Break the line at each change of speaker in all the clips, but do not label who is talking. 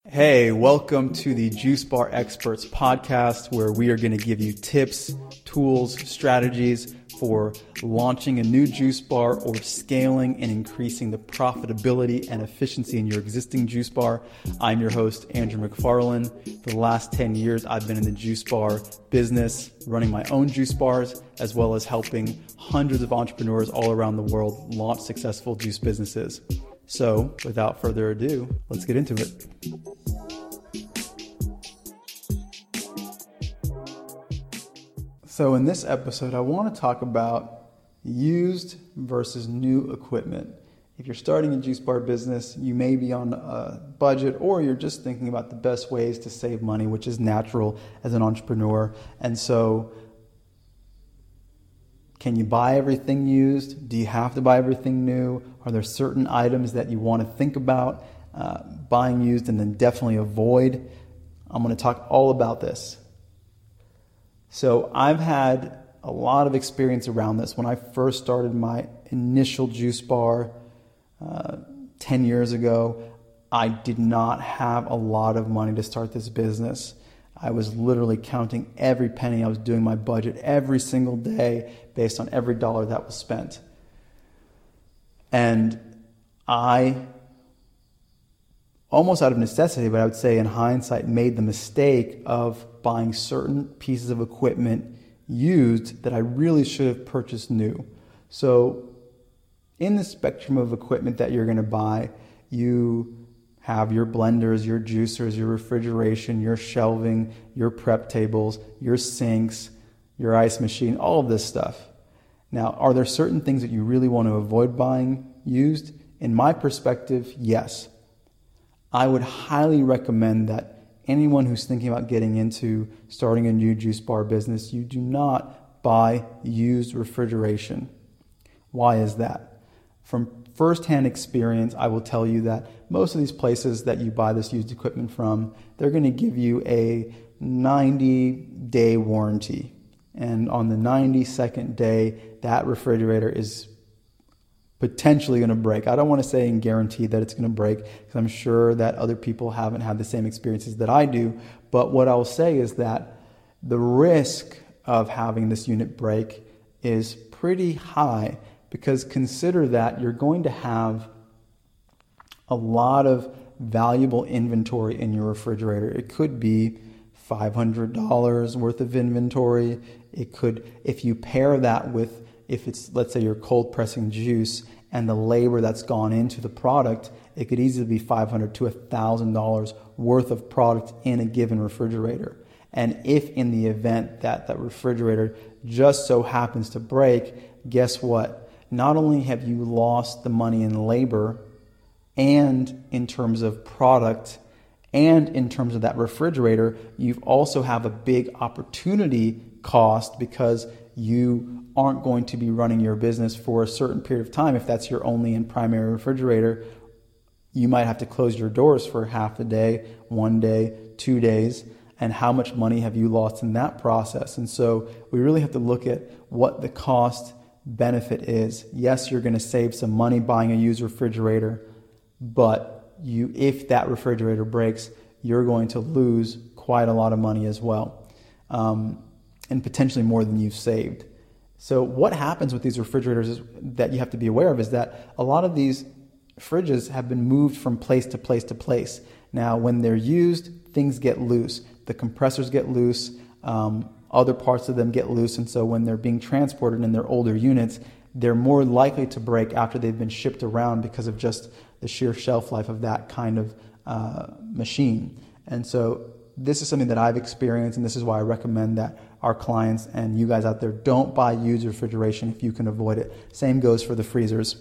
Hey, welcome to the Juice Bar Experts podcast, where we are going to give you tips, tools, strategies for launching a new juice bar or scaling and increasing the profitability and efficiency in your existing juice bar. I'm your host, Andrew McFarland. For the last 10 years, I've been in the juice bar business, running my own juice bars, as well as helping hundreds of entrepreneurs all around the world launch successful juice businesses. So, without further ado, let's get into it. So in this episode, I want to talk about used versus new equipment. If you're starting a juice bar business, you may be on a budget, or you're just thinking about the best ways to save money, which is natural as an entrepreneur. And so, can you buy everything used? Do you have to buy everything new? Are there certain items that you want to think about buying used and then definitely avoid? I'm going to talk all about this. So I've had a lot of experience around this. When I first started my initial juice bar 10 years ago, I did not have a lot of money to start this business. I was literally counting every penny. I was doing my budget every single day based on every dollar that was spent. And I, almost out of necessity, but I would say in hindsight, made the mistake of buying certain pieces of equipment used that I really should have purchased new. So in the spectrum of equipment that you're going to buy, you have your blenders, your juicers, your refrigeration, your shelving, your prep tables, your sinks, your ice machine, all of this stuff. Now, are there certain things that you really want to avoid buying used? In my perspective, yes. I would highly recommend that anyone who's thinking about getting into starting a new juice bar business, you do not buy used refrigeration. Why is that? From firsthand experience, I will tell you that most of these places that you buy this used equipment from, they're going to give you a 90-day warranty. And on the 92nd day, that refrigerator is potentially going to break. I don't want to say and guarantee that it's going to break, because I'm sure that other people haven't had the same experiences that I do. But what I'll say is that the risk of having this unit break is pretty high, because consider that you're going to have a lot of valuable inventory in your refrigerator. It could be $500 worth of inventory. It could, if you pair that with, if it's, let's say you're cold pressing juice and the labor that's gone into the product, it could easily be $500 to $1,000 worth of product in a given refrigerator. And if in the event that that refrigerator just so happens to break, guess what? Not only have you lost the money in labor and in terms of product and in terms of that refrigerator, you've also have a big opportunity cost, because you aren't going to be running your business for a certain period of time. If that's your only and primary refrigerator, you might have to close your doors for half a day, 1 day, 2 days, and how much money have you lost in that process? And so we really have to look at what the cost benefit is. Yes, you're going to save some money buying a used refrigerator, but if that refrigerator breaks, you're going to lose quite a lot of money as well, and potentially more than you've saved. So what happens with these refrigerators that you have to be aware of is that a lot of these fridges have been moved from place to place to place. Now, when they're used, things get loose. The compressors get loose, other parts of them get loose, and so when they're being transported in their older units, they're more likely to break after they've been shipped around because of just the sheer shelf life of that kind of machine. And so this is something that I've experienced, and this is why I recommend that our clients and you guys out there don't buy used refrigeration if you can avoid it. Same goes for the freezers.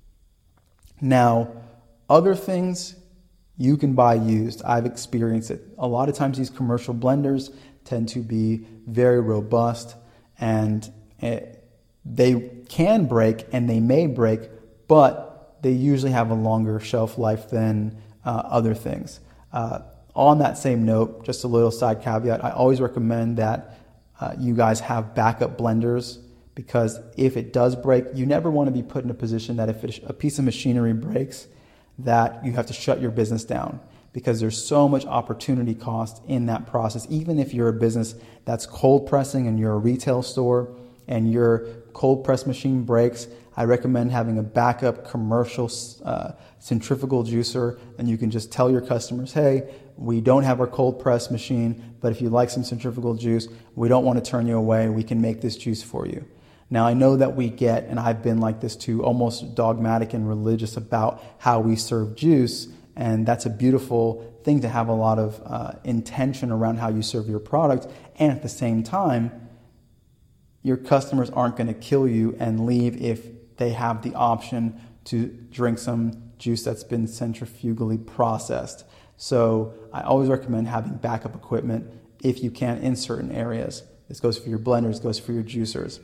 Now, other things you can buy used. I've experienced it. A lot of times these commercial blenders tend to be very robust, and they can break and they may break, but they usually have a longer shelf life than other things. On that same note, just a little side caveat, I always recommend that you guys have backup blenders, because if it does break, you never want to be put in a position that if a piece of machinery breaks, that you have to shut your business down. because there's so much opportunity cost in that process. Even if you're a business that's cold pressing and you're a retail store and your cold press machine breaks, I recommend having a backup commercial centrifugal juicer, and you can just tell your customers, hey, we don't have our cold press machine, but if you like some centrifugal juice, we don't want to turn you away. We can make this juice for you. Now, I know that we get, and I've been like this too, almost dogmatic and religious about how we serve juice, and that's a beautiful thing to have a lot of intention around how you serve your product, and at the same time, your customers aren't going to kill you and leave if they have the option to drink some juice that's been centrifugally processed. So I always recommend having backup equipment if you can in certain areas. This goes for your blenders, goes for your juicers.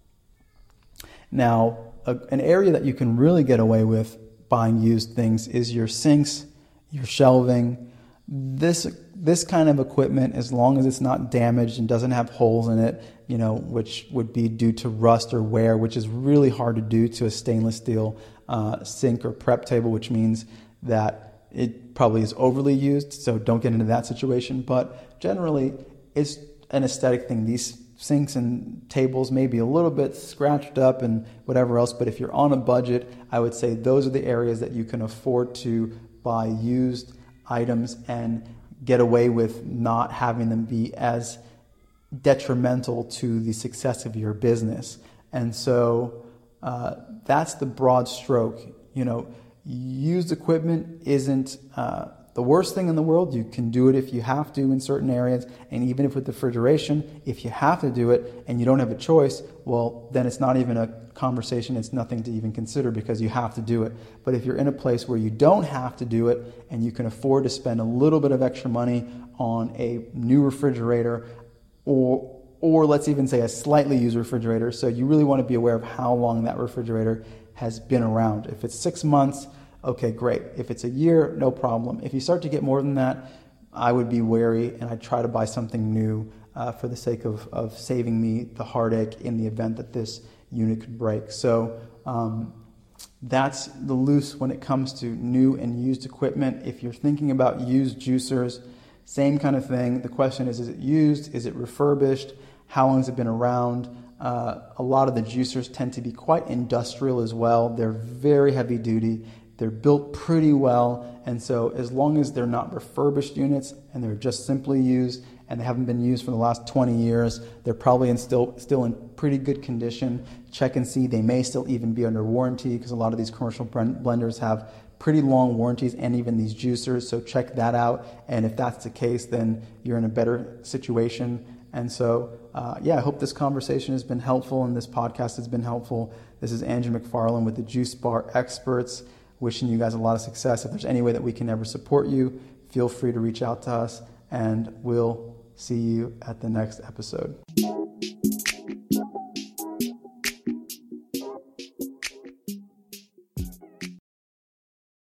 Now, an area that you can really get away with buying used things is your sinks, your shelving. This kind of equipment, as long as it's not damaged and doesn't have holes in it, which would be due to rust or wear, which is really hard to do to a stainless steel sink or prep table, which means that it probably is overly used, so don't get into that situation. But generally, it's an aesthetic thing. These sinks and tables may be a little bit scratched up and whatever else, but if you're on a budget, I would say those are the areas that you can afford to buy used items and get away with not having them be as detrimental to the success of your business. And so that's the broad stroke. Used equipment isn't the worst thing in the world. You can do it if you have to in certain areas, and even if with refrigeration, if you have to do it and you don't have a choice, well, then it's not even a conversation. It's nothing to even consider because you have to do it. But if you're in a place where you don't have to do it and you can afford to spend a little bit of extra money on a new refrigerator, or let's even say a slightly used refrigerator, so you really want to be aware of how long that refrigerator has been around. If it's 6 months, okay, great. If it's a year, no problem. If you start to get more than that, I would be wary and I'd try to buy something new for the sake of saving me the heartache in the event that this unit could break. So that's the loose when it comes to new and used equipment. If you're thinking about used juicers, same kind of thing. The question is it used? Is it refurbished? How long has it been around? A lot of the juicers tend to be quite industrial as well. They're very heavy duty. They're built pretty well. And so as long as they're not refurbished units and they're just simply used and they haven't been used for the last 20 years, they're probably still in pretty good condition. Check and see. They may still even be under warranty because a lot of these commercial blenders have pretty long warranties, and even these juicers. So check that out. And if that's the case, then you're in a better situation. And so, I hope this conversation has been helpful and this podcast has been helpful. This is Andrew McFarland with the Juice Bar Experts, wishing you guys a lot of success. If there's any way that we can ever support you, feel free to reach out to us, and we'll see you at the next episode.